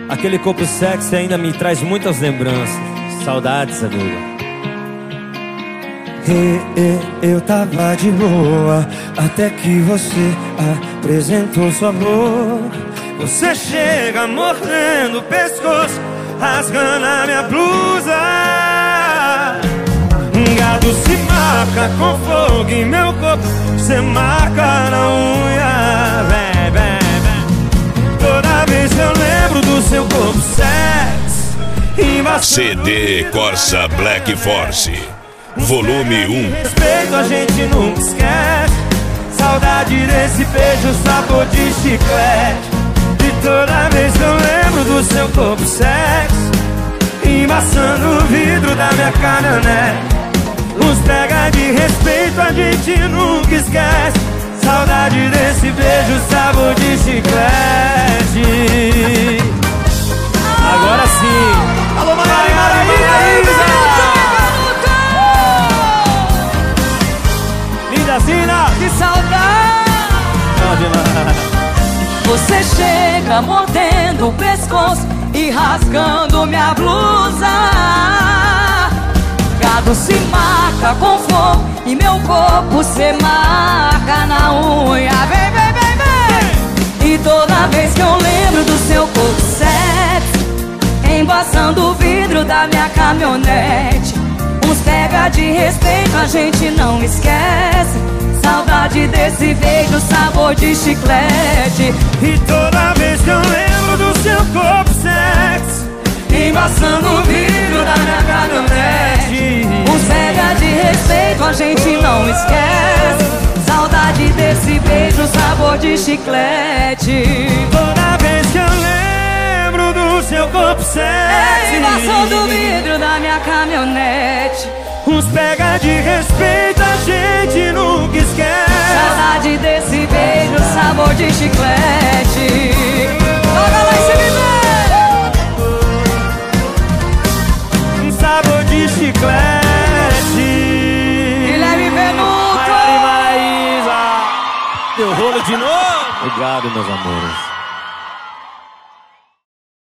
Aquele corpo sexy ainda me traz muitas lembranças. Saudades, amigo. Eu tava de boa até que você apresentou sua boca. Você chega mordendo o pescoço, rasgando a minha blusa. Gado se marca com fogo em meu corpo, você marca na unha. Vem, vem, vem. Toda vez que eu lembro do seu corpo sexy, CD Corsa Black Force Volume 1. Respeito a gente nunca esquece. Saudade desse beijo, sabor de chiclete. E toda vez que eu lembro do seu corpo sexy, embaçando o vidro da minha caminhonete. Uns pega de respeito a gente nunca esquece. Saudade desse beijo, sabor de chiclete. Agora sim. Alô, Maria! Zina, que saudade! Você chega mordendo o pescoço e rasgando minha blusa. Gado se marca com fogo e meu corpo se marca na unha. Vem, vem, vem, vem! E toda vez que eu lembro do seu corpo sexy, embaçando o vidro da minha caminhonete. Uns pega de respeito, a gente não esquece. Saudade desse beijo, sabor de chiclete. E toda vez que eu lembro do seu corpo sexy, embaçando o vidro da minha caminhonete. Uns pega de respeito, a gente não esquece. Saudade desse beijo, sabor de chiclete. Toda vez que eu lembro do seu corpo sexy, embaçando o vidro da minha caminhonete. Uns pega de respeito, a gente nunca esquece. Saudade desse beijo, sabor de chiclete. Toca lá em cima, sabor de chiclete. Guilherme Benuto. Maísa. Deu rolo de novo. Obrigado, meus amores.